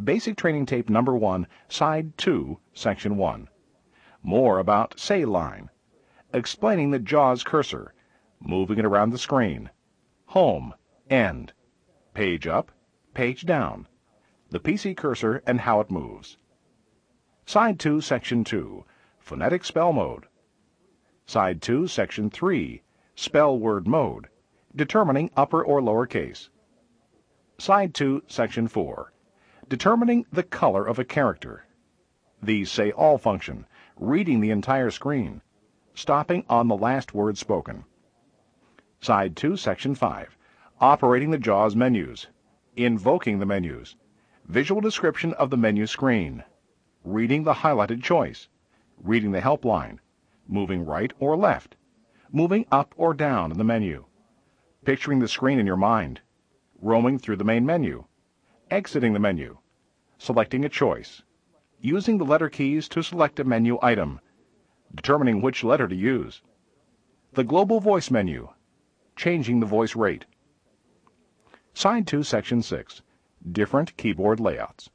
Basic Training Tape Number 1, Side 2, Section 1. More about Say line. Explaining the JAWS cursor. Moving it around the screen. Home. End. Page up. Page down. The PC cursor and how it moves. Side 2, Section 2. Phonetic Spell Mode. Side 2, Section 3. Spell Word Mode. Determining upper or lower case. Side 2, Section 4. Determining the color of a character. The Say All function. Reading the entire screen. Stopping on the last word spoken. Side 2, Section 5. Operating the JAWS menus. Invoking the menus. Visual description of the menu screen. Reading the highlighted choice. Reading the helpline. Moving right or left. Moving up or down in the menu. Picturing the screen in your mind. Roaming through the main menu. Exiting the menu. Selecting a choice. Using the letter keys to select a menu item. Determining which letter to use. The Global Voice menu. Changing the voice rate. Side 2, Section 6. Different keyboard layouts.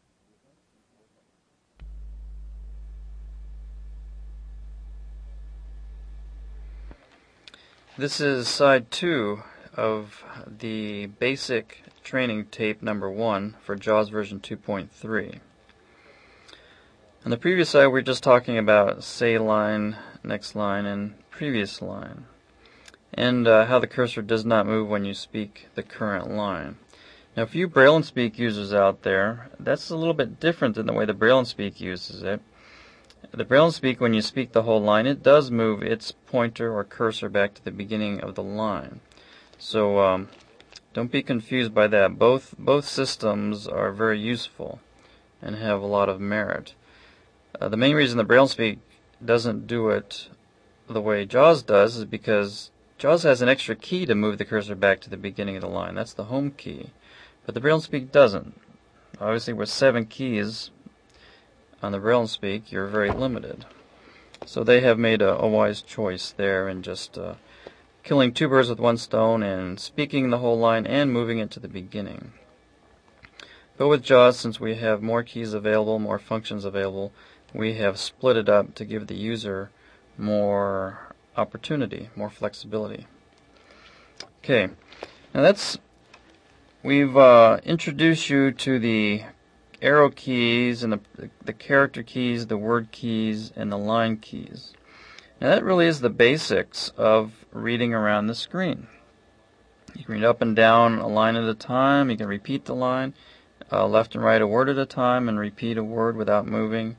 This is Side 2 of the Basic Training Tape Number 1 for JAWS version 2.3. On the previous side, we were just talking about Say line, Next line, and Previous line, and how the cursor does not move when you speak the current line. Now, for you Braille and Speak users out there, that's a little bit different than the way the Braille and Speak uses it. The Braille and Speak, when you speak the whole line, it does move its pointer or cursor back to the beginning of the line. So don't be confused by that. Both systems are very useful and have a lot of merit. The main reason the Braille and Speak doesn't do it the way JAWS does is because JAWS has an extra key to move the cursor back to the beginning of the line. That's the home key. But the Braille and Speak doesn't. Obviously, with 7 keys on the Braille and Speak, you're very limited. So they have made a wise choice there in just killing 2 birds with 1 stone and speaking the whole line and moving it to the beginning. But with JAWS, since we have more keys available, more functions available, we have split it up to give the user more opportunity, more flexibility. Okay, now we've introduced you to the arrow keys and the character keys, the word keys, and the line keys. Now that really is the basics of reading around the screen. You can read up and down a line at a time. You can repeat the line, left and right a word at a time, and repeat a word without moving.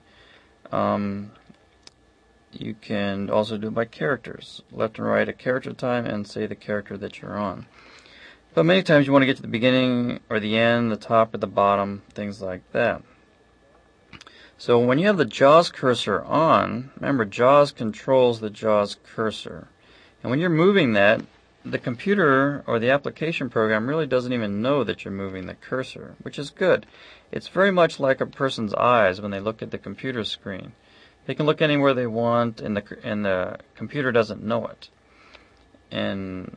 You can also do it by characters, left and right a character at a time, and say the character that you're on. But many times you want to get to the beginning or the end, the top or the bottom, things like that. So when you have the JAWS cursor on, remember JAWS controls the JAWS cursor. And when you're moving that, the computer or the application program really doesn't even know that you're moving the cursor, which is good. It's very much like a person's eyes when they look at the computer screen. They can look anywhere they want, and the computer doesn't know it. And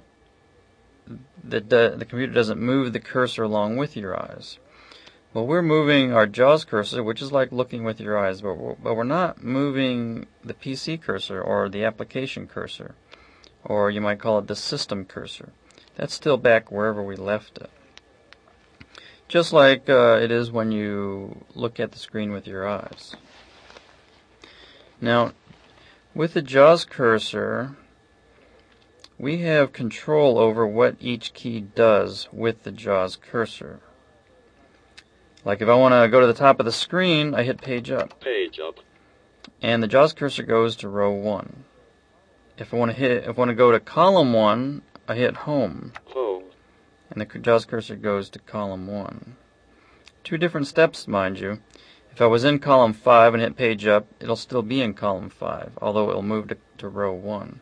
the computer doesn't move the cursor along with your eyes. Well, we're moving our JAWS cursor, which is like looking with your eyes, but we're not moving the PC cursor or the application cursor, or you might call it the system cursor. That's still back wherever we left it. Just like it is when you look at the screen with your eyes. Now, with the JAWS cursor, we have control over what each key does with the JAWS cursor. Like if I want to go to the top of the screen, I hit page up. Page up. And the JAWS cursor goes to row 1. If I want to go to column 1, I hit home. Home. And the JAWS cursor goes to column 1. 2 different steps, mind you. If I was in column 5 and hit page up, it'll still be in column 5, although it'll move to row 1.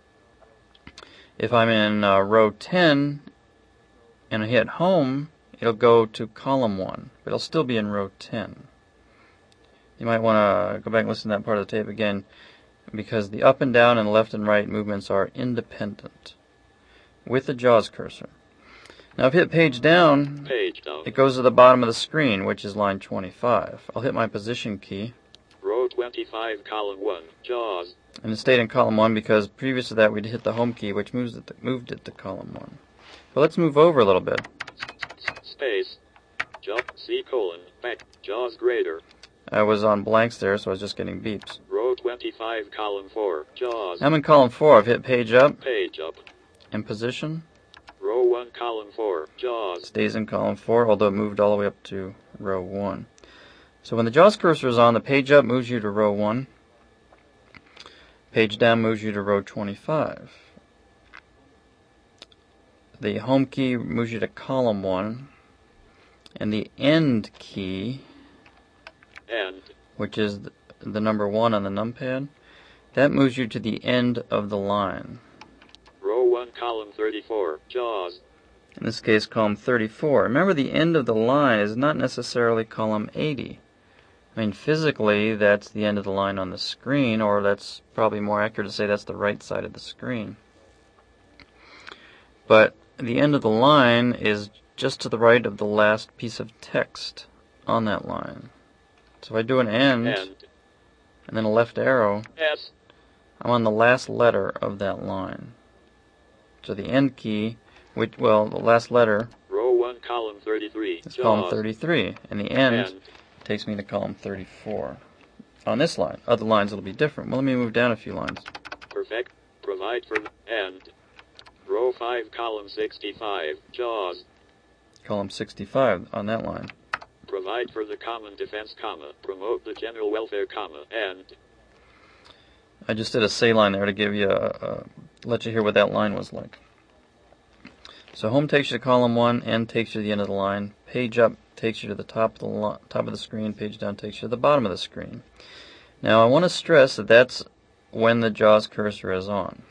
If I'm in row 10 and I hit home, it'll go to column 1, but it'll still be in row 10. You might want to go back and listen to that part of the tape again, because the up and down and left and right movements are independent with the JAWS cursor. Now if I hit page down, Page down. it goes to the bottom of the screen, which is line 25. I'll hit my position key. Row 25, column 1, JAWS. And it stayed in column 1 because previous to that we'd hit the home key, which moved it to column 1. But let's move over a little bit. Space. Jump, C colon, back, JAWS grader. I was on blanks there, so I was just getting beeps. Row 25, column 4, JAWS. I'm in column 4. I've hit page up Page up. and position. Row 1, column 4, JAWS. Stays in column 4, although it moved all the way up to row 1. So when the JAWS cursor is on, the page up moves you to row 1. Page down moves you to row 25. The home key moves you to column 1. And the end key, End. which is the number 1 on the numpad, that moves you to the end of the line. Row 1, column 34, JAWS. In this case, column 34. Remember, the end of the line is not necessarily column 80. I mean, physically, that's the end of the line on the screen, or that's probably more accurate to say that's the right side of the screen. But the end of the line is just to the right of the last piece of text on that line. So if I do an end, End. and then a left arrow, S. I'm on the last letter of that line. So the end key, the last letter Row 1, column 33, is JAWS. column 33, and the end End. takes me to column 34. On this line, other lines will be different. Well, let me move down a few lines. Perfect. Provide for end. Row 5, column 65, JAWS. Column 65 on that line. Provide for the common defense, comma. Promote the general welfare, comma. End. I just did a say line there to give you let you hear what that line was like. So home takes you to column 1, end takes you to the end of the line, page up takes you to the top of the screen, page down takes you to the bottom of the screen. Now I want to stress that that's when the JAWS cursor is on.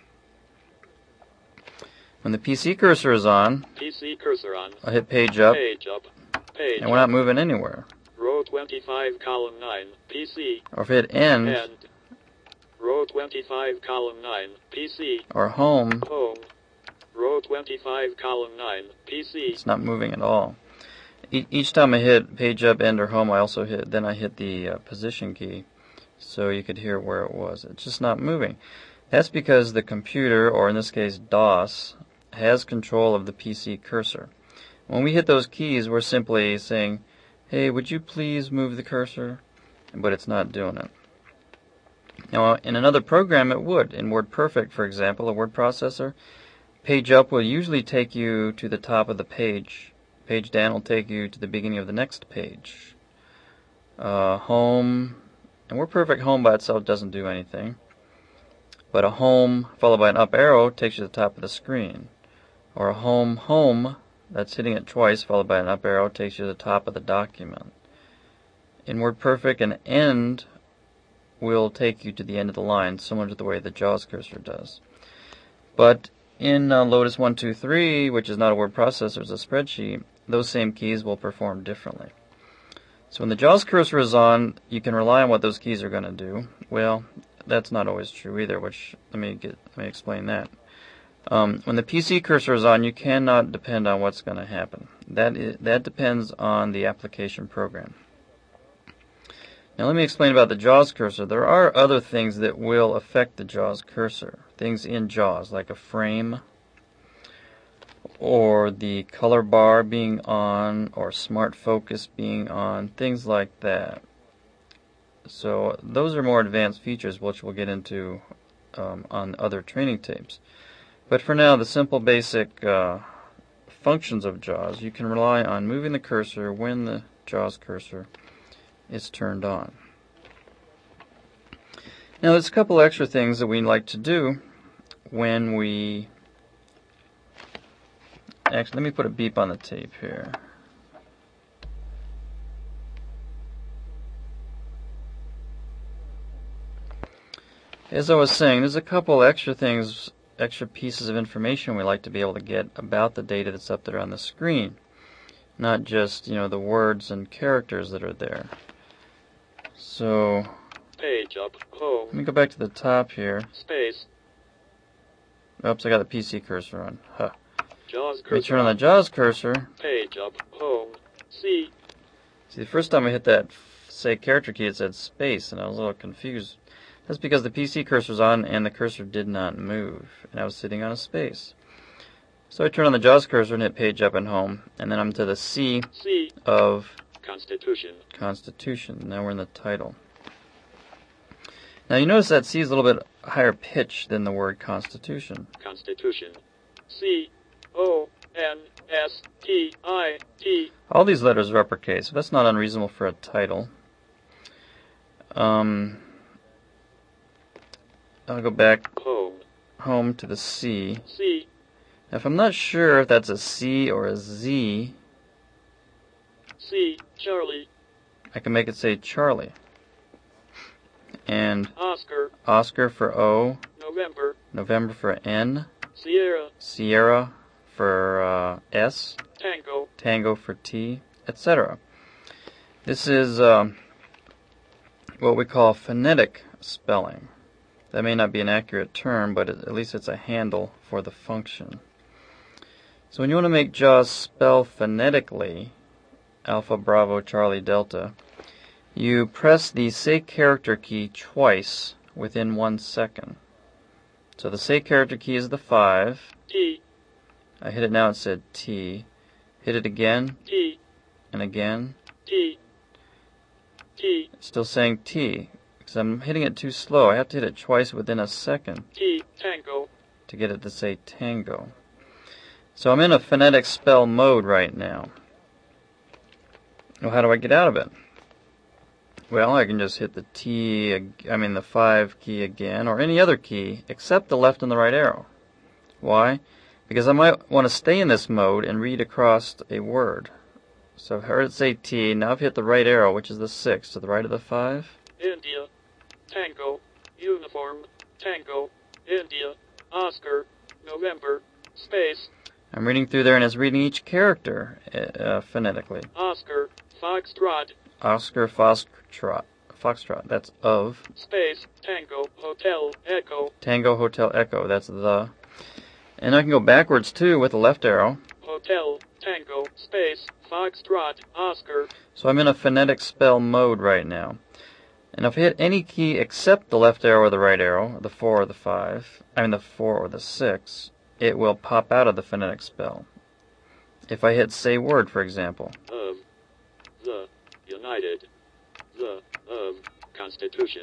When the PC cursor is on, PC cursor on. I hit page up, Page up. Page and we're not moving anywhere. Row 25, column 9, PC. Or if I hit end, End. Row 25, column 9, PC. or home, Home. Row 25, column 9, PC. it's not moving at all. Each time I hit page up, end, or home, I hit the position key, so you could hear where it was. It's just not moving. That's because the computer, or in this case DOS, has control of the PC cursor. When we hit those keys, we're simply saying, hey, would you please move the cursor? But it's not doing it. Now, in another program, it would. In WordPerfect, for example, a word processor, page up will usually take you to the top of the page. Page down will take you to the beginning of the next page. Home, and WordPerfect home by itself doesn't do anything. But a home followed by an up arrow takes you to the top of the screen. Or a home, that's hitting it twice followed by an up arrow takes you to the top of the document. In WordPerfect, an end will take you to the end of the line, similar to the way the JAWS cursor does. But in Lotus 123, which is not a word processor, it's a spreadsheet, those same keys will perform differently. So when the JAWS cursor is on, you can rely on what those keys are going to do. Well, that's not always true either, which let me explain that. When the PC cursor is on, you cannot depend on what's going to happen. That depends on the application program. Now let me explain about the JAWS cursor. There are other things that will affect the JAWS cursor. Things in JAWS, like a frame, or the color bar being on, or smart focus being on, things like that. So those are more advanced features which we'll get into on other training tapes. But for now, the simple basic functions of JAWS, you can rely on moving the cursor when the JAWS cursor is turned on. Now there's a couple extra things that we like to do when we... Actually, let me put a beep on the tape here. As I was saying, there's a couple extra pieces of information we like to be able to get about the data that's up there on the screen. Not just, the words and characters that are there. So, Page up. Home. let me go back to the top here. Space. Oops, I got the PC cursor on. Huh. JAWS Let me turn on the JAWS cursor. Page up. Home. C. See, the first time I hit that say character key, it said space, and I was a little confused. That's because the PC cursor's on and the cursor did not move, and I was sitting on a space. So I turn on the JAWS cursor and hit page up and home, and then I'm to the C of Constitution. Now we're in the title. Now you notice that C is a little bit higher pitch than the word Constitution. Constitution. C-O-N-S-T-I-T. All these letters are uppercase, so that's not unreasonable for a title. I'll go back home to the C. C. Now, if I'm not sure if that's a C or a Z, C. Charlie. I can make it say Charlie. And Oscar for O. November for N. Sierra for S. Tango for T, etc. This is what we call phonetic spelling. That may not be an accurate term, but at least it's a handle for the function. So when you want to make JAWS spell phonetically, Alpha, Bravo, Charlie, Delta, you press the say character key twice within 1 second. So the say character key is the 5. T. I hit it now, it said T. Hit it again. T. And again. T. T. It's still saying T, because I'm hitting it too slow. I have to hit it twice within a second. T. Tango. To get it to say tango. So I'm in a phonetic spell mode right now. Well, how do I get out of it? Well, I can just hit the the 5 key again, or any other key, except the left and the right arrow. Why? Because I might want to stay in this mode and read across a word. So I've heard it say T, now I've hit the right arrow, which is the 6, to the right of the 5. India. Tango. Uniform. Tango. India. Oscar. November. Space. I'm reading through there, and it's reading each character phonetically. Oscar. Foxtrot. Oscar, Foxtrot. That's of. Space. Tango. Hotel. Echo. Tango, Hotel, Echo. That's the. And I can go backwards, too, with the left arrow. Hotel. Tango. Space. Foxtrot. Oscar. So I'm in a phonetic spell mode right now. And if I hit any key except the left arrow or the right arrow, the 4 or the 5, the 4 or the 6, it will pop out of the phonetic spell. If I hit say word, for example. The United. The Constitution.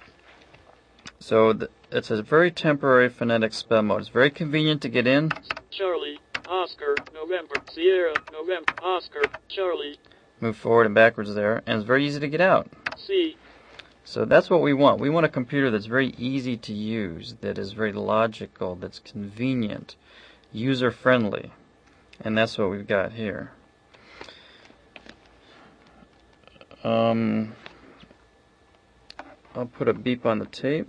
So it's a very temporary phonetic spell mode. It's very convenient to get in. Charlie. Oscar. November. Sierra. November. Oscar. Charlie. Move forward and backwards there. And it's very easy to get out. C. So that's what we want. We want a computer that's very easy to use, that is very logical, that's convenient, user-friendly. And that's what we've got here. I'll put a beep on the tape.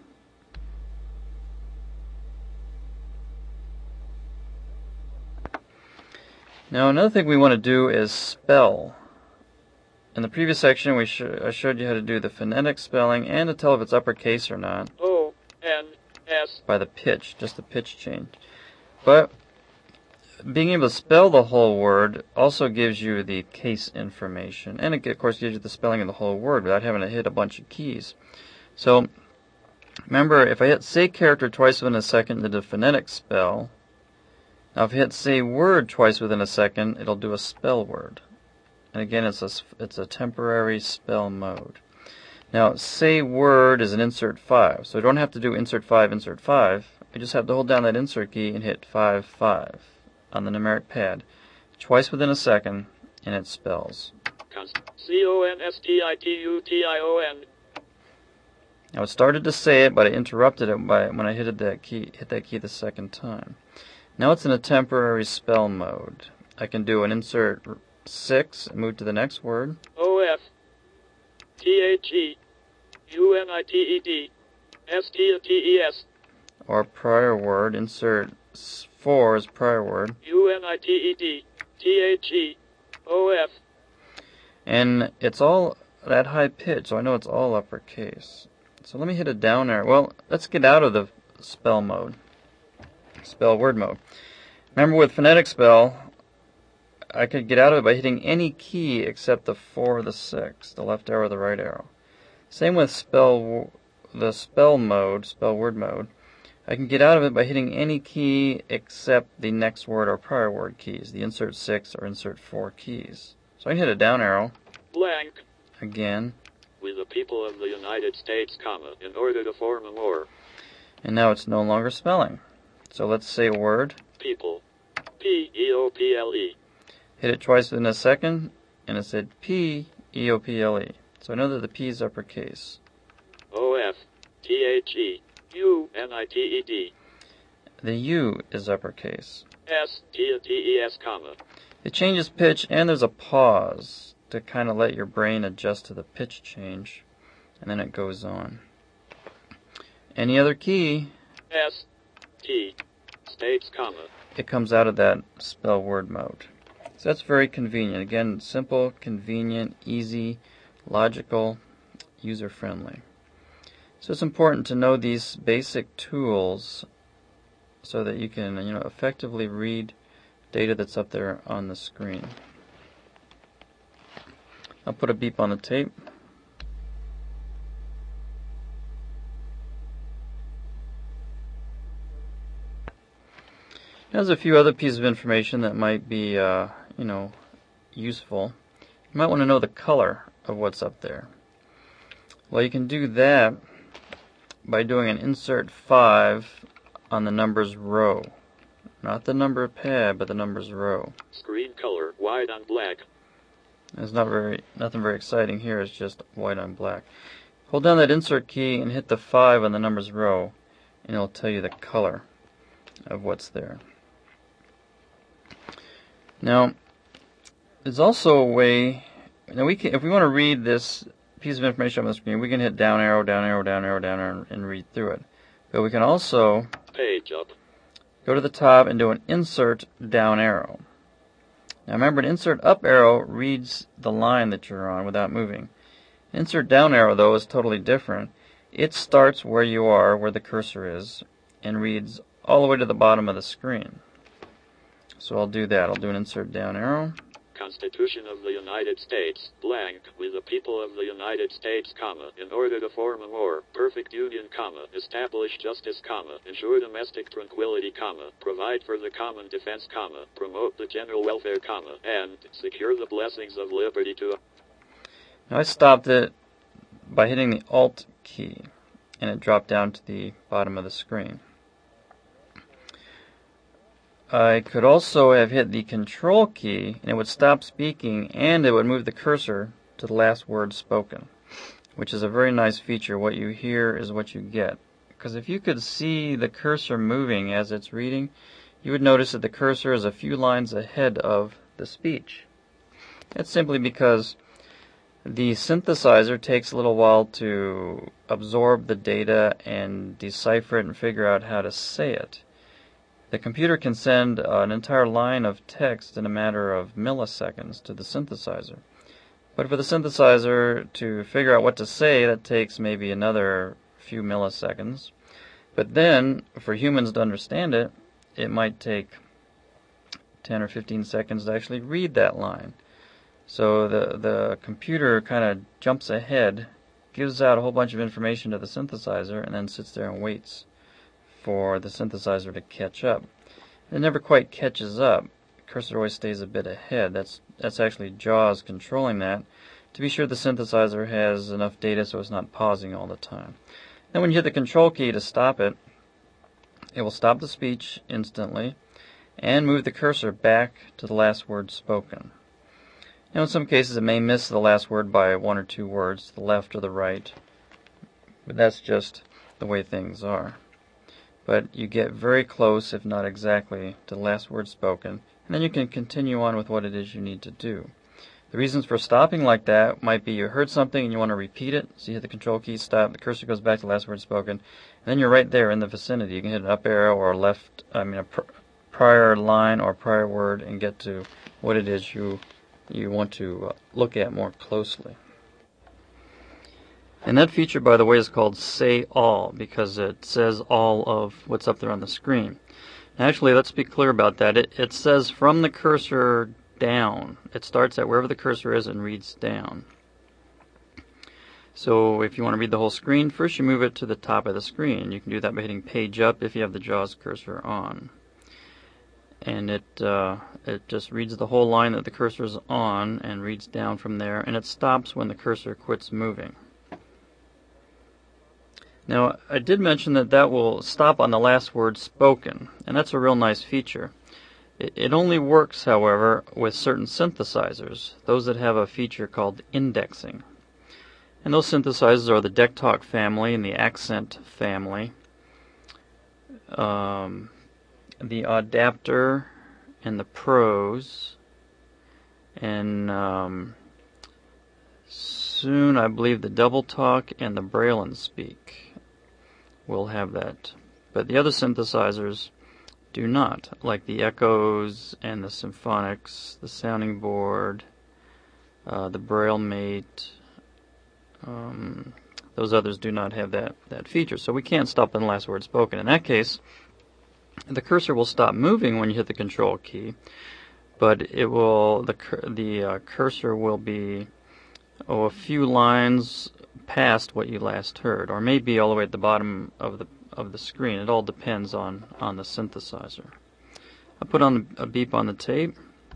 Now another thing we want to do is spell. In the previous section, I showed you how to do the phonetic spelling and to tell if it's uppercase or not. O-N-S. By the pitch, just the pitch change. But being able to spell the whole word also gives you the case information. And it, of course, gives you the spelling of the whole word without having to hit a bunch of keys. So, remember, if I hit say character twice within a second, it'll do a phonetic spell. Now, if I hit say word twice within a second, it'll do a spell word. And again, it's a temporary spell mode. Now, say word is an insert 5. So I don't have to do insert 5, insert 5. I just have to hold down that insert key and hit 5, 5 on the numeric pad. Twice within a second, and it spells. C-O-N-S-T-I-T-U-T-I-O-N. Now it started to say it, but I interrupted it when I hit that key the second time. Now it's in a temporary spell mode. I can do an insert 6 and move to the next word. O-F-T-H-E-U-N-I-T-E-D-S-T-T-E-S. Or prior word, insert 4 is prior word. U-N-I-T-E-D-T-H-E-O-F. And it's all that high pitch, so I know it's all uppercase. So let me hit a down arrow. Well, let's get out of the spell mode. Spell word mode. Remember with phonetic spell, I could get out of it by hitting any key except the 4 or the 6, the left arrow or the right arrow. Same with the spell word mode. I can get out of it by hitting any key except the next word or prior word keys, the insert 6 or insert 4 keys. So I can hit a down arrow. Blank. Again. With the people of the United States, comma, in order to form a more. And now it's no longer spelling. So let's say a word. People. P-E-O-P-L-E. Hit it twice within a second, and it said P-E-O-P-L-E. So I know that the P is uppercase. O-F-T-H-E-U-N-I-T-E-D. The U is uppercase. S-T-T-E-S, comma. It changes pitch, and there's a pause to kind of let your brain adjust to the pitch change, and then it goes on. Any other key, S-T, States, comma. it comes out of that spell word mode. So that's very convenient. Again, simple, convenient, easy, logical, user-friendly. So it's important to know these basic tools so that you can, effectively read data that's up there on the screen. I'll put a beep on the tape. There's a few other pieces of information that might be, useful. You might want to know the color of what's up there. Well, you can do that by doing an insert 5 on the numbers row. Not the number pad, but the numbers row. Screen color, white on black. There's nothing very exciting here, it's just white on black. Hold down that insert key and hit the 5 on the numbers row, and it'll tell you the color of what's there. Now, there's also a way, if we want to read this piece of information on the screen, we can hit down arrow, down arrow, down arrow, down arrow, and read through it. But we can also Page up. Go to the top and do an insert down arrow. Now remember, an insert up arrow reads the line that you're on without moving. Insert down arrow, though, is totally different. It starts where you are, where the cursor is, and reads all the way to the bottom of the screen. So I'll do that. I'll do an insert down arrow. Constitution of the United States, blank, with the people of the United States, comma, in order to form a more perfect union, comma, establish justice, comma, ensure domestic tranquility, comma, provide for the common defense, comma, promote the general welfare, comma, and secure the blessings of liberty to... Now I stopped it by hitting the Alt key, and it dropped down to the bottom of the screen. I could also have hit the Control key, and it would stop speaking, and it would move the cursor to the last word spoken, which is a very nice feature. What you hear is what you get. Because if you could see the cursor moving as it's reading, you would notice that the cursor is a few lines ahead of the speech. That's simply because the synthesizer takes a little while to absorb the data and decipher it and figure out how to say it. The computer can send an entire line of text in a matter of milliseconds to the synthesizer. But for the synthesizer to figure out what to say, that takes maybe another few milliseconds. But then, for humans to understand it, it might take 10 or 15 seconds to actually read that line. So the computer kind of jumps ahead, gives out a whole bunch of information to the synthesizer, and then sits there and waits for the synthesizer to catch up. It never quite catches up. The cursor always stays a bit ahead. That's actually JAWS controlling that to be sure the synthesizer has enough data so it's not pausing all the time. Then when you hit the Control key to stop it, it will stop the speech instantly and move the cursor back to the last word spoken. Now in some cases it may miss the last word by 1 or 2 words, to the left or the right, but that's just the way things are. But you get very close, if not exactly, to the last word spoken, and then you can continue on with what it is you need to do. The reasons for stopping like that might be you heard something and you want to repeat it, so you hit the Control key, stop, the cursor goes back to the last word spoken, and then you're right there in the vicinity. You can hit an up arrow or a prior line or prior word and get to what it is you want to look at more closely. And that feature, by the way, is called Say All, because it says all of what's up there on the screen. Actually, let's be clear about that. It says from the cursor down. It starts at wherever the cursor is and reads down. So if you want to read the whole screen, first you move it to the top of the screen. You can do that by hitting page up if you have the JAWS cursor on. And it just reads the whole line that the cursor is on and reads down from there, and it stops when the cursor quits moving. Now, I did mention that will stop on the last word spoken, and that's a real nice feature. It only works, however, with certain synthesizers, those that have a feature called indexing. And those synthesizers are the DECtalk family and the Accent family, the Adapter and the Pros, and soon I believe the DoubleTalk and the Braille and Speak will have that. But the other synthesizers do not, like the Echoes and the Symphonics, the Sounding Board, the BrailleMate. Those others do not have that feature, so we can't stop on the last word spoken. In that case, the cursor will stop moving when you hit the Control key, but the cursor will be a few lines past what you last heard, or maybe all the way at the bottom of the screen. It all depends on the synthesizer. I put on a beep on the tape.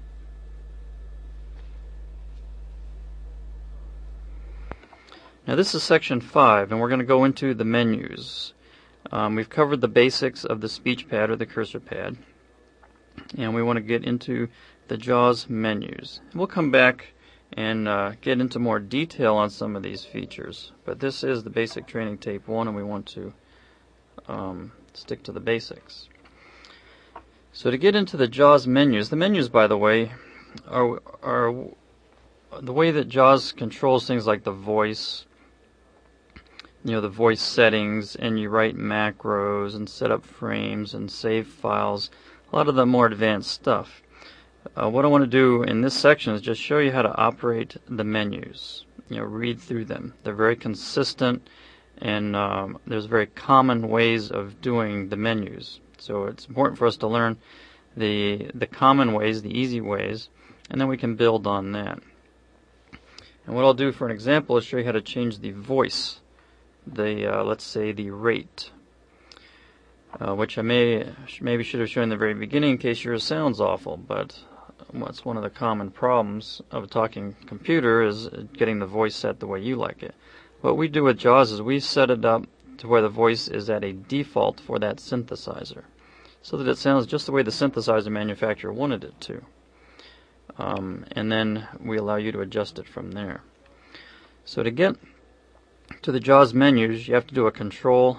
Now this is section 5, and we're going to go into the menus. We've covered the basics of the speech pad or the cursor pad, and we want to get into the JAWS menus. We'll come back and get into more detail on some of these features, but this is the basic training tape 1, and we want to stick to the basics. So to get into the JAWS menus, the menus, by the way, are the way that JAWS controls things like the voice, the voice settings, and you write macros and set up frames and save files, a lot of the more advanced stuff. What I want to do in this section is just show you how to operate the menus, read through them. They're very consistent, and there's very common ways of doing the menus. So it's important for us to learn the common ways, the easy ways, and then we can build on that. And what I'll do for an example is show you how to change the voice, let's say the rate, which I maybe should have shown in the very beginning in case yours sounds awful, but what's one of the common problems of a talking computer is getting the voice set the way you like it. What we do with JAWS is we set it up to where the voice is at a default for that synthesizer, so that it sounds just the way the synthesizer manufacturer wanted it to. And then we allow you to adjust it from there. So to get to the JAWS menus, you have to do a Control/.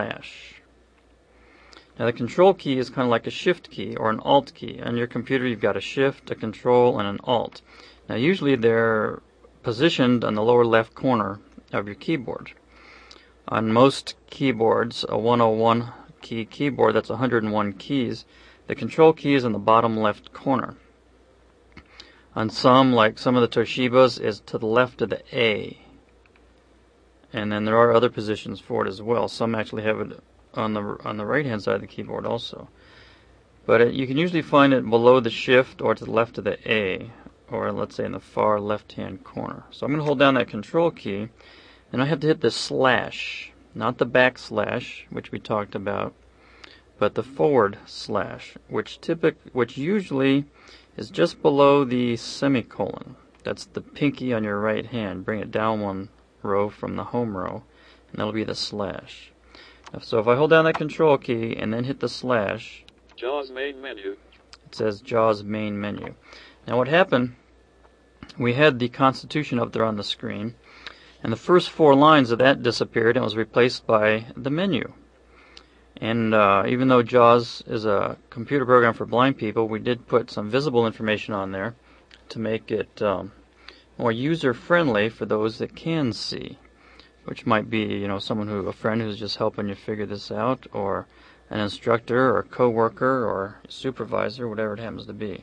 Now the Control key is kind of like a Shift key or an Alt key. On your computer you've got a Shift, a Control, and an Alt. Now usually they're positioned on the lower left corner of your keyboard. On most keyboards, a 101 key keyboard, that's 101 keys, the Control key is in the bottom left corner. On some, like some of the Toshibas, is to the left of the A. And then there are other positions for it as well. Some actually have it on the right hand side of the keyboard also. But you can usually find it below the Shift or to the left of the A, or let's say in the far left hand corner. So I'm going to hold down that Control key, and I have to hit the slash, not the backslash, which we talked about, but the forward slash, which usually is just below the semicolon. That's the pinky on your right hand. Bring it down one row from the home row, and that'll be the slash. So if I hold down that Control key and then hit the slash, JAWS main menu. It says JAWS main menu. Now what happened, we had the Constitution up there on the screen, and the first 4 lines of that disappeared and was replaced by the menu. And even though JAWS is a computer program for blind people, we did put some visible information on there to make it more user-friendly for those that can see, which might be, a friend who's just helping you figure this out, or an instructor, or a coworker, or a supervisor, whatever it happens to be.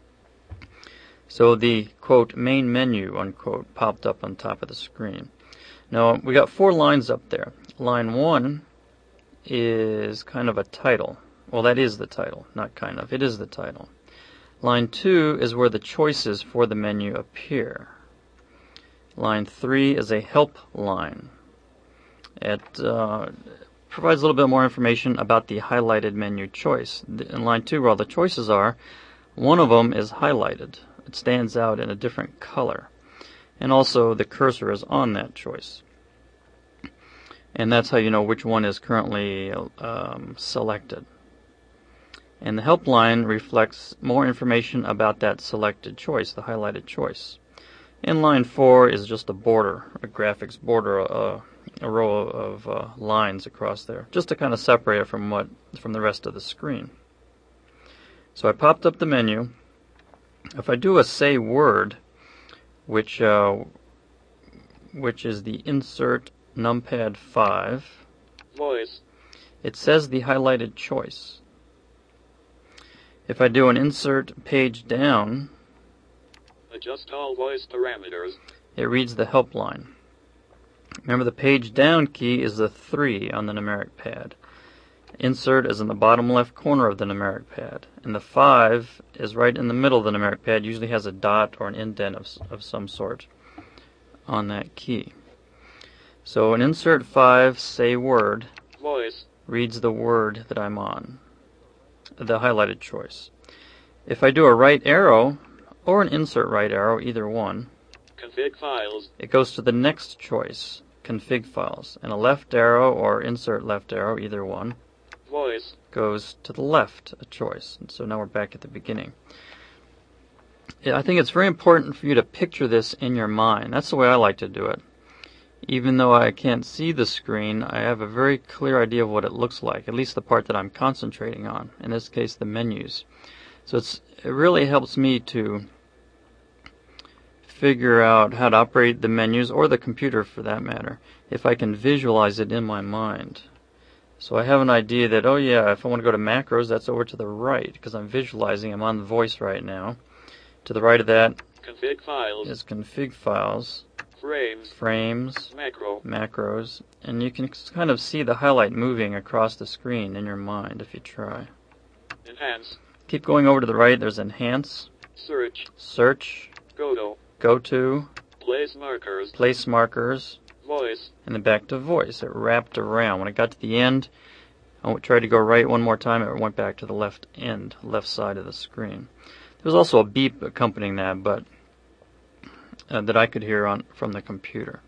So the, quote, main menu, unquote, popped up on top of the screen. Now, we got 4 lines up there. Line 1 is kind of a title. Well, that is the title, not kind of. It is the title. Line 2 is where the choices for the menu appear. Line 3 is a help line. It provides a little bit more information about the highlighted menu choice. In line 2, where all the choices are, one of them is highlighted. It stands out in a different color. And also the cursor is on that choice. And that's how you know which one is currently selected. And the help line reflects more information about that selected choice, the highlighted choice. And line 4 is just a border, a graphics border, a row of lines across there, just to kind of separate it from the rest of the screen. So I popped up the menu. If I do a say word, which is the insert numpad 5, Voice. it says the highlighted choice. If I do an insert page down, Adjust all voice parameters. it reads the help line. Remember, the page down key is the 3 on the numeric pad. Insert is in the bottom left corner of the numeric pad. And the 5 is right in the middle of the numeric pad, usually has a dot or an indent of some sort on that key. So an insert 5, say word, Voice. reads the word that I'm on, the highlighted choice. If I do a right arrow, or an insert right arrow, either one, Config files. it goes to the next choice, config files. And a left arrow or insert left arrow, either one, Voice. goes to the left, a choice. And so now we're back at the beginning. I think it's very important for you to picture this in your mind. That's the way I like to do it. Even though I can't see the screen, I have a very clear idea of what it looks like, at least the part that I'm concentrating on, in this case the menus. So it really helps me to figure out how to operate the menus, or the computer for that matter, if I can visualize it in my mind. So I have an idea that, oh yeah, if I want to go to macros, that's over to the right, because I'm visualizing, I'm on the voice right now. To the right of that Config files. is config files, Frames. frames, Macro. macros, and you can kind of see the highlight moving across the screen in your mind if you try. Enhance. Keep going over to the right, there's enhance, Search. search, Go to, Place markers. place markers, Voice. and then back to voice. It wrapped around. When I got to the end, I tried to go right one more time, it went back to the left end, left side of the screen. There was also a beep accompanying that, but that I could hear from the computer.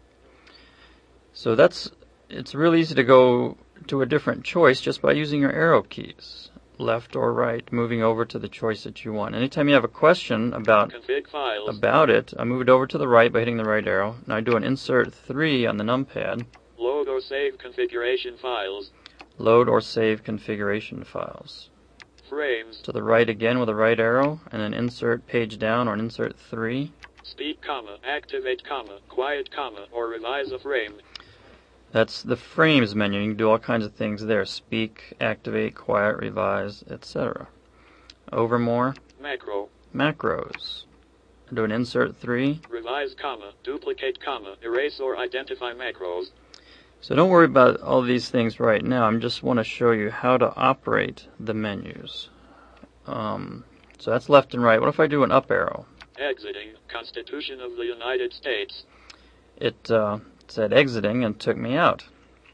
So it's really easy to go to a different choice just by using your arrow keys, left or right, moving over to the choice that you want. Anytime you have a question about Config files. it, I move it over to the right by hitting the right arrow. Now I do an insert 3 on the numpad, Load or save configuration files. load or save configuration files. Frames. To the right again with a right arrow, and then insert page down or insert 3. Speak, activate, quiet, or revise a frame. That's the frames menu. You can do all kinds of things there. Speak, activate, quiet, revise, etc. Over more. Macro. Macros. Do an insert 3. Revise, duplicate, erase or identify macros. So don't worry about all these things right now. I just want to show you how to operate the menus. So that's left and right. What if I do an up arrow? Exiting. Constitution of the United States. It said exiting and took me out.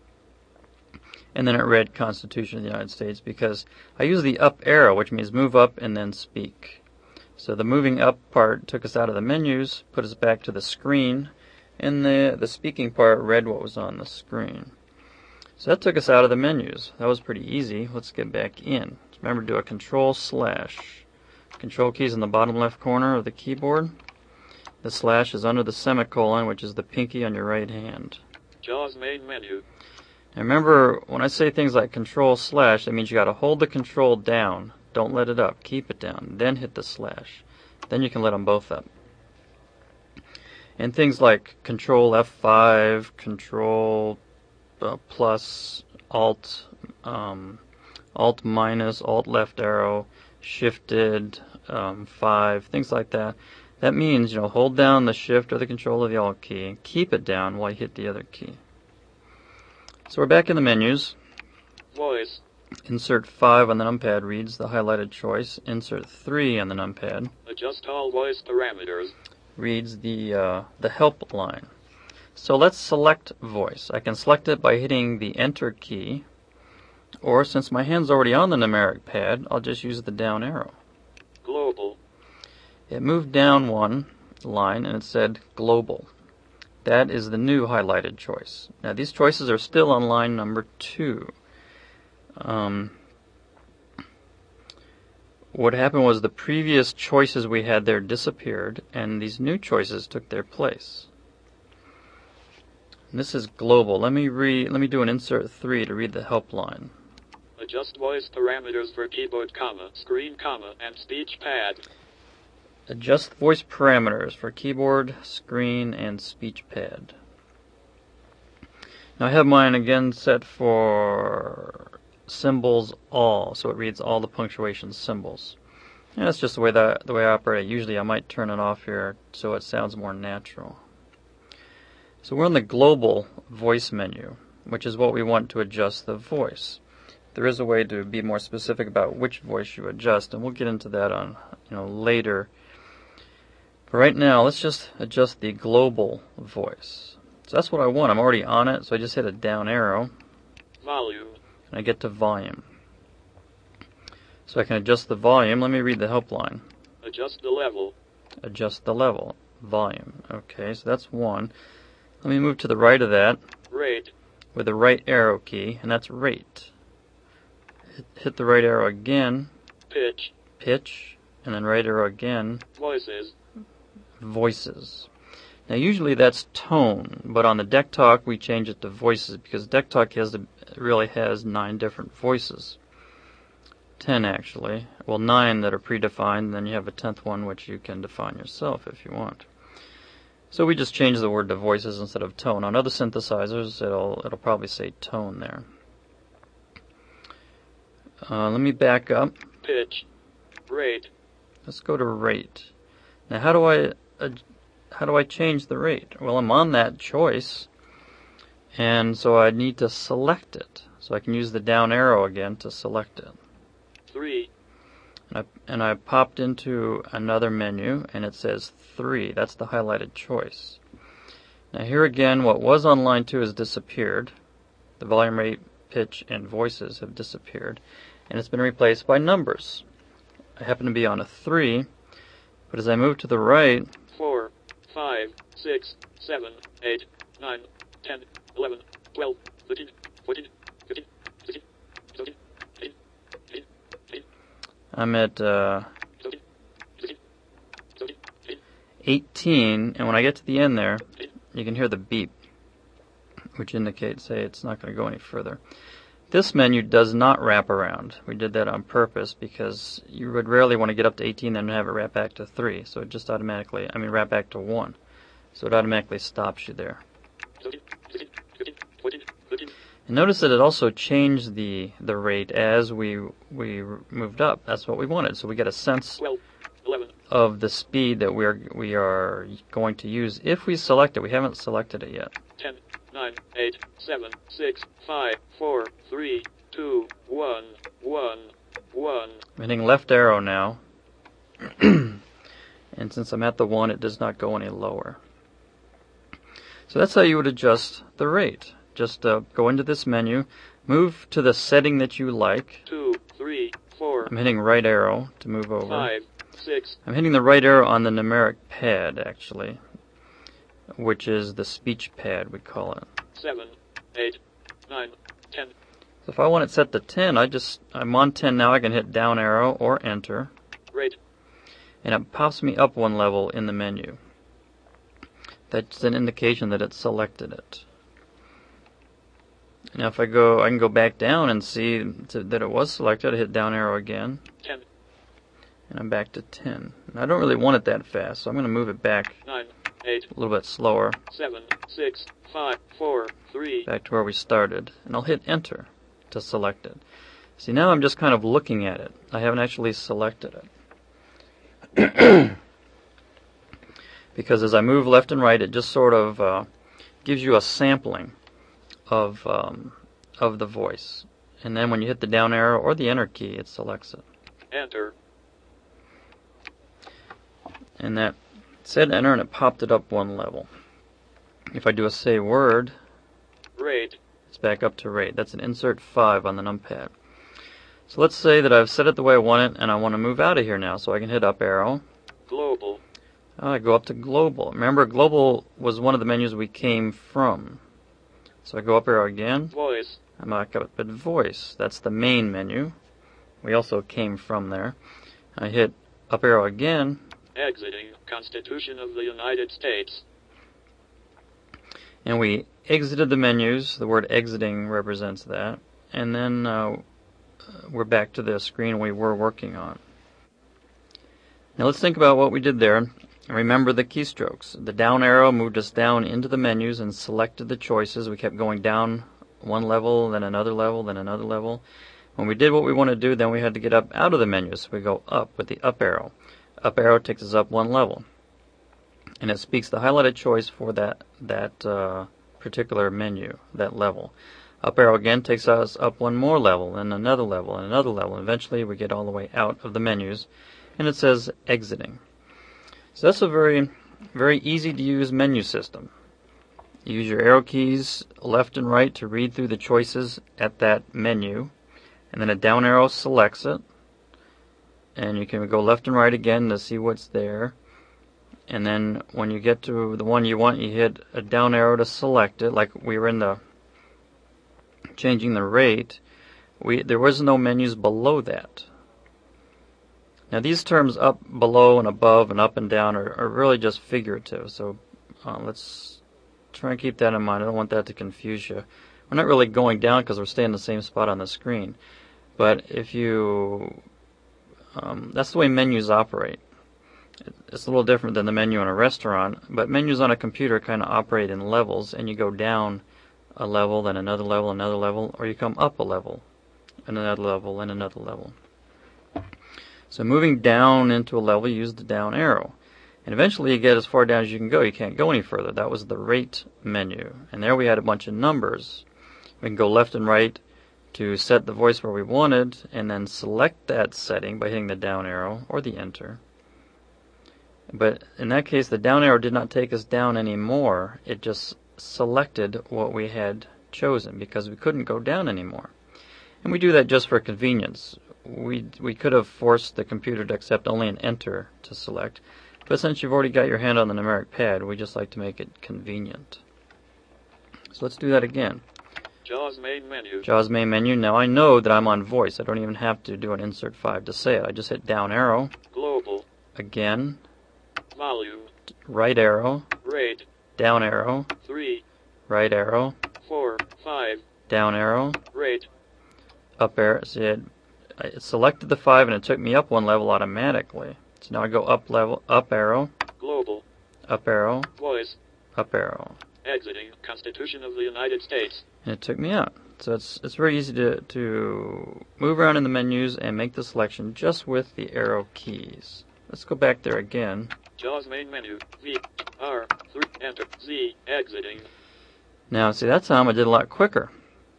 And then it read Constitution of the United States because I use the up arrow, which means move up and then speak. So the moving up part took us out of the menus, put us back to the screen, and the speaking part read what was on the screen. So that took us out of the menus. That was pretty easy. Let's get back in. Remember to do a Control/. Control key's in the bottom left corner of the keyboard. The slash is under the semicolon, which is the pinky on your right hand. JAWS main menu. And remember, when I say things like Control/, that means you got to hold the control down. Don't let it up. Keep it down. Then hit the slash. Then you can let them both up. And things like Control F5, Control plus, Alt, Alt minus, Alt left arrow, Shifted 5, things like that. That means, hold down the Shift or the Control or the Alt key and keep it down while you hit the other key. So we're back in the menus. Voice. Insert 5 on the numpad reads the highlighted choice. Insert 3 on the numpad Adjust all voice parameters. reads the help line. So let's select voice. I can select it by hitting the Enter key, or since my hand's already on the numeric pad, I'll just use the down arrow. Global. It moved down one line and it said Global. That is the new highlighted choice. Now these choices are still on line number 2. What happened was the previous choices we had there disappeared and these new choices took their place. And this is global. Let me do an insert 3 to read the help line. Adjust voice parameters for keyboard, screen, and speech pad. Adjust voice parameters for keyboard, screen, and speech pad. Now I have mine again set for symbols all, so it reads all the punctuation symbols. And that's just the way I operate. Usually I might turn it off here so it sounds more natural. So we're on the global voice menu, which is what we want to adjust the voice. There is a way to be more specific about which voice you adjust, and we'll get into that on later. But right now, let's just adjust the global voice. So that's what I want. I'm already on it, so I just hit a down arrow. Volume. And I get to volume. So I can adjust the volume. Let me read the help line. Adjust the level. Adjust the level. Volume. Okay, so that's one. Let me move to the right of that. Rate. With the right arrow key, and that's rate. Hit the right arrow again. Pitch. Pitch. And then right arrow again. Voices. Voices. Now usually that's tone, but on the Deck Talk we change it to voices because Deck Talk really has 9 different voices. 10 actually. Well, 9 that are predefined, and then you have a 10th one which you can define yourself if you want. So we just change the word to voices instead of tone. On other synthesizers it'll probably say tone there. Let me back up. Pitch. Rate. Let's go to rate. Now how do I change the rate? Well, I'm on that choice, and so I need to select it. So I can use the down arrow again to select it. 3. And I popped into another menu, and it says 3. That's the highlighted choice. Now here again, what was on line 2 has disappeared. The volume, rate, pitch, and voices have disappeared, and it's been replaced by numbers. I happen to be on a 3, but as I move to the right, 4, 5, 6, 7, 8, 9, 10, 11, 12, 13, 14, 15, 16, 17, 18, 18, 18. I'm at 18, and when I get to the end there, you can hear the beep, which indicates, hey, it's not going to go any further. This menu does not wrap around. We did that on purpose because you would rarely want to get up to 18 and have it wrap back to 3. So it just wrap back to 1. So it automatically stops you there. And notice that it also changed the rate as we moved up. That's what we wanted. So we get a sense 12, 11. Of the speed that we are going to use if we select it. We haven't selected it yet. 10, 9, 8, 7, 6, 5, 4, 3, 2, 1, 1, 1. I'm hitting left arrow now. And since I'm at the 1, it does not go any lower. So that's how you would adjust the rate. Just go into this menu, move to the setting that you like. 2, 3, 4. I'm hitting right arrow to move over. 5, 6. I'm hitting the right arrow on the numeric pad, actually, which is the speech pad, we call it. 7, 8, 9, 10. So if I want it set to 10, I'm on 10 now. I can hit down arrow or enter. Rate. And it pops me up one level in the menu. That's an indication that it selected it. Now if I can go back down and see that it was selected. I hit down arrow again. 10. And I'm back to 10. And I don't really want it that fast, so I'm going to move it back 9, 8. A little bit slower. 7, 6, 5, 4, 3. Back to where we started. And I'll hit enter to select it. See, now I'm just kind of looking at it. I haven't actually selected it. Because as I move left and right, it just sort of gives you a sampling of the voice. And then when you hit the down arrow or the enter key, it selects it. Enter. And that said enter, and it popped it up one level. If I do a say word, Rate. it's back up to rate. That's an insert 5 on the numpad. So let's say that I've set it the way I want it, and I want to move out of here now, so I can hit up arrow. Global. I go up to global. Remember, global was one of the menus we came from. So I go up arrow again. Voice. I'm back up at voice. That's the main menu. We also came from there. I hit up arrow again. Exiting. Constitution of the United States. And we exited the menus. The word exiting represents that. And then we're back to the screen we were working on. Now let's think about what we did there. Remember the keystrokes. The down arrow moved us down into the menus and selected the choices. We kept going down one level, then another level, then another level. When we did what we want to do, then we had to get up out of the menus. So we go up with the up arrow. Up arrow takes us up one level. And it speaks the highlighted choice for that particular menu, that level. Up arrow again takes us up one more level, and another level, and another level. And eventually we get all the way out of the menus, and it says exiting. So that's a very, very easy to use menu system. You use your arrow keys left and right to read through the choices at that menu, and then a down arrow selects it, and you can go left and right again to see what's there. And then when you get to the one you want, you hit a down arrow to select it, like we were in the changing the rate. There was no menus below that. Now these terms up, below, and above, and up and down are really just figurative. So let's try and keep that in mind. I don't want that to confuse you. We're not really going down because we're staying in the same spot on the screen. But if you, that's the way menus operate. It's a little different than the menu in a restaurant, but menus on a computer kind of operate in levels, and you go down a level, then another level, or you come up a level, and another level, and another level. So moving down into a level, you use the down arrow. And eventually you get as far down as you can go. You can't go any further. That was the rate menu. And there we had a bunch of numbers. We can go left and right to set the voice where we wanted, and then select that setting by hitting the down arrow or the enter. But in that case, the down arrow did not take us down anymore. It just selected what we had chosen because we couldn't go down anymore. And we do that just for convenience. We could have forced the computer to accept only an enter to select, but since you've already got your hand on the numeric pad, we just like to make it convenient. So let's do that again. JAWS main menu. JAWS main menu. Now I know that I'm on voice. I don't even have to do an insert 5 to say it. I just hit down arrow. Global. Again. Volume. Right arrow. Rate. Down arrow. 3. Right arrow. 4. 5. Down arrow. Rate. Up arrow. See, it selected the 5 and it took me up one level automatically. So now I go up level, up arrow. Global. Up arrow. Voice. Up arrow. Exiting. Constitution of the United States. And it took me out. So it's very easy to move around in the menus and make the selection just with the arrow keys. Let's go back there again. JAWS main menu. V. R. 3. Enter. Z. Exiting. Now, see, that time I did a lot quicker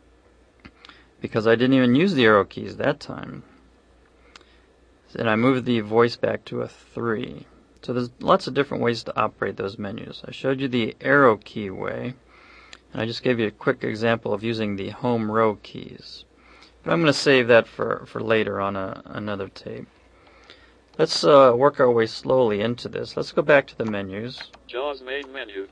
because I didn't even use the arrow keys that time. And I moved the voice back to a 3. So there's lots of different ways to operate those menus. I showed you the arrow key way, and I just gave you a quick example of using the home row keys. But I'm going to save that for later on another tape. Let's work our way slowly into this. Let's go back to the menus. JAWS main menu.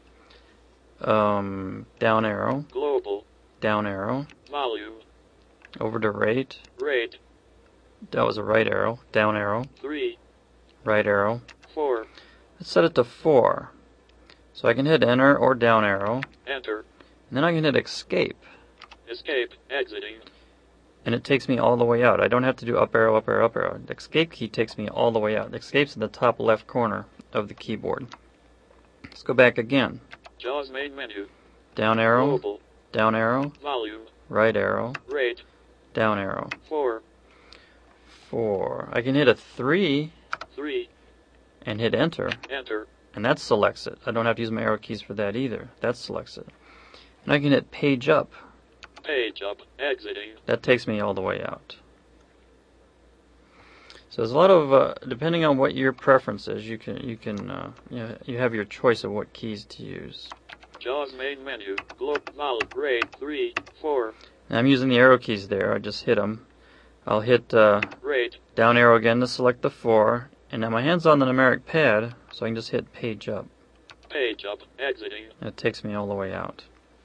Down arrow. Global. Down arrow. Volume. Over to rate. Rate. That was a right arrow. Down arrow. 3. Right arrow. 4. Let's set it to 4. So I can hit enter or down arrow. Enter. And then I can hit escape. Escape. Exiting. And it takes me all the way out. I don't have to do up arrow, up arrow, up arrow. The escape key takes me all the way out. The escape's in the top left corner of the keyboard. Let's go back again. JAWS main menu. Down arrow. Global. Down arrow. Volume. Right arrow. Rate. Down arrow. 4. 4. I can hit a 3 3. and hit enter. Enter. And that selects it. I don't have to use my arrow keys for that either. That selects it. And I can hit page up. Page up, exiting. That takes me all the way out. So there's a lot of, depending on what your preference is, you have your choice of what keys to use. JAWS main menu, global, rate 3, 4. Now I'm using the arrow keys there. I just hit them. I'll hit rate. Down arrow again to select the 4. And now my hand's on the numeric pad, so I can just hit page up. Page up, exiting. And it takes me all the way out.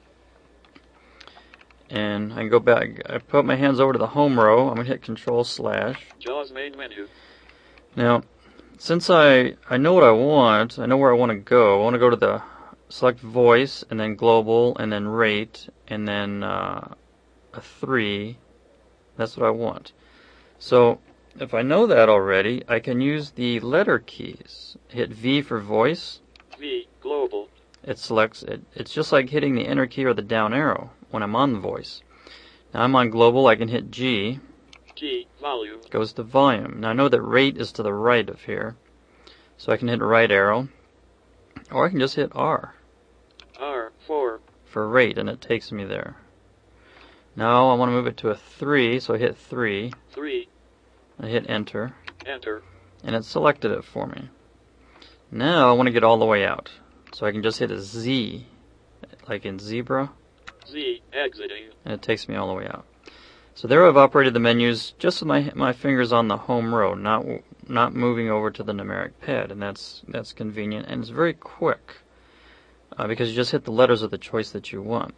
And I can go back. I put my hands over to the home row. I'm going to hit Control/. JAWS main menu. Now, since I know what I want, I know where I want to go. I want to go to the select voice, and then global, and then rate, and then a 3. That's what I want. So if I know that already, I can use the letter keys. Hit V for voice. V, global. It selects it. It's just like hitting the enter key or the down arrow when I'm on the voice. Now I'm on global. I can hit G. G, volume. Goes to volume. Now I know that rate is to the right of here, so I can hit right arrow, or I can just hit R. R, 4. For rate, and it takes me there. Now I want to move it to a 3, so I hit 3. 3. I hit enter. Enter. And it selected it for me. Now I want to get all the way out. So I can just hit a Z, like in zebra. Z, exiting. And it takes me all the way out. So there I've operated the menus just with my fingers on the home row, not moving over to the numeric pad. And that's convenient, and it's very quick. Because you just hit the letters of the choice that you want.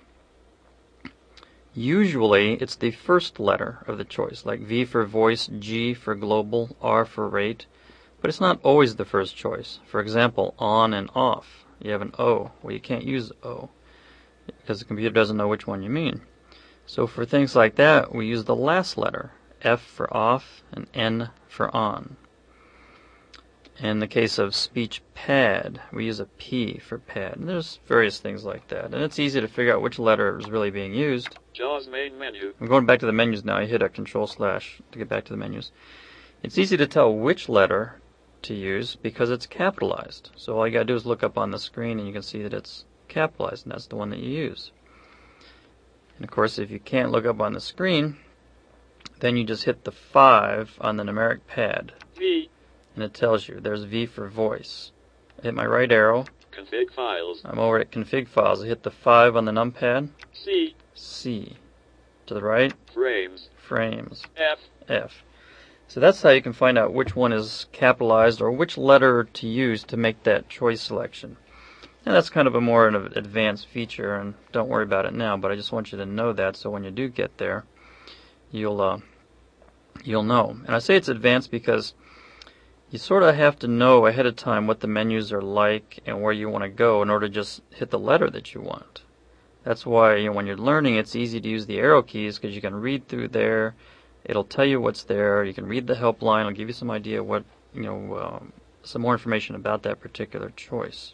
Usually, it's the first letter of the choice, like V for voice, G for global, R for rate, but it's not always the first choice. For example, on and off. You have an O. Well, you can't use O because the computer doesn't know which one you mean. So for things like that, we use the last letter, F for off and N for on. In the case of speech pad, we use a P for pad. And there's various things like that. And it's easy to figure out which letter is really being used. JAWS main menu. I'm going back to the menus now. I hit a Control/ to get back to the menus. It's easy to tell which letter to use because it's capitalized. So all you got to do is look up on the screen and you can see that it's capitalized, and that's the one that you use. And of course, if you can't look up on the screen, then you just hit the 5 on the numeric pad. V. And it tells you there's V for voice. I hit my right arrow. Config files. I'm over at config files. I hit the 5 on the numpad. C. C. To the right. Frames. Frames. F. F. So that's how you can find out which one is capitalized or which letter to use to make that choice selection. And that's kind of a more advanced feature, and don't worry about it now, but I just want you to know that so when you do get there, you'll know. And I say it's advanced because you sort of have to know ahead of time what the menus are like and where you want to go in order to just hit the letter that you want. That's why when you're learning, it's easy to use the arrow keys because you can read through there. It'll tell you what's there. You can read the help line. It'll give you some idea what, some more information about that particular choice.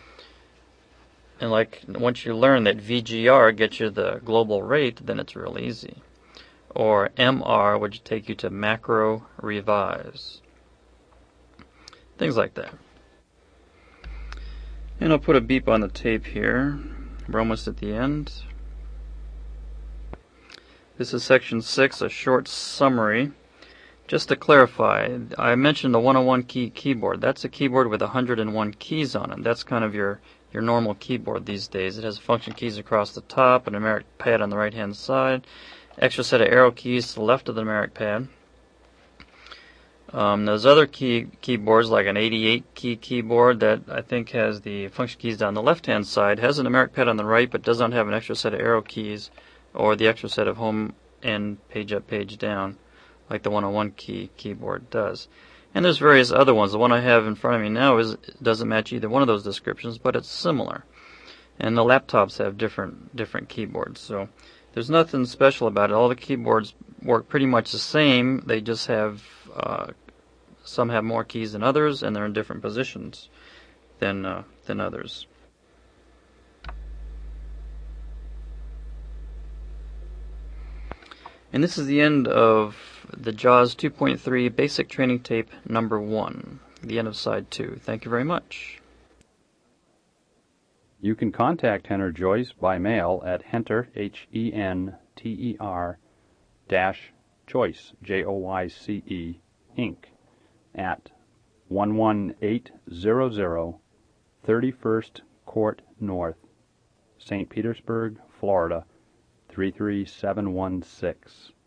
And like once you learn that VGR gets you the global rate, then it's real easy. Or MR would take you to macro revise. Things like that. And I'll put a beep on the tape here. We're almost at the end. This is section 6, a short summary. Just to clarify, I mentioned the 101 key keyboard. That's a keyboard with 101 keys on it. That's kind of your normal keyboard these days. It has function keys across the top, a numeric pad on the right hand side, extra set of arrow keys to the left of the numeric pad. There's other keyboards like an 88 key keyboard that I think has the function keys down the left hand side, has a numeric pad on the right but does not have an extra set of arrow keys or the extra set of home and page up, page down like the 101 keyboard does. And there's various other ones. The one I have in front of me now doesn't match either one of those descriptions, but it's similar. And the laptops have different keyboards. So there's nothing special about it. All the keyboards work pretty much the same. They just have some have more keys than others, and they're in different positions than others. And this is the end of the JAWS 2.3 Basic Training Tape number 1, the end of side 2. Thank you very much. You can contact Henner Joyce by mail at Henter, H-E-N-T-E-R, Joyce, J-O-Y-C-E, Inc., at 11800 31st Court North, St. Petersburg, Florida, 33716.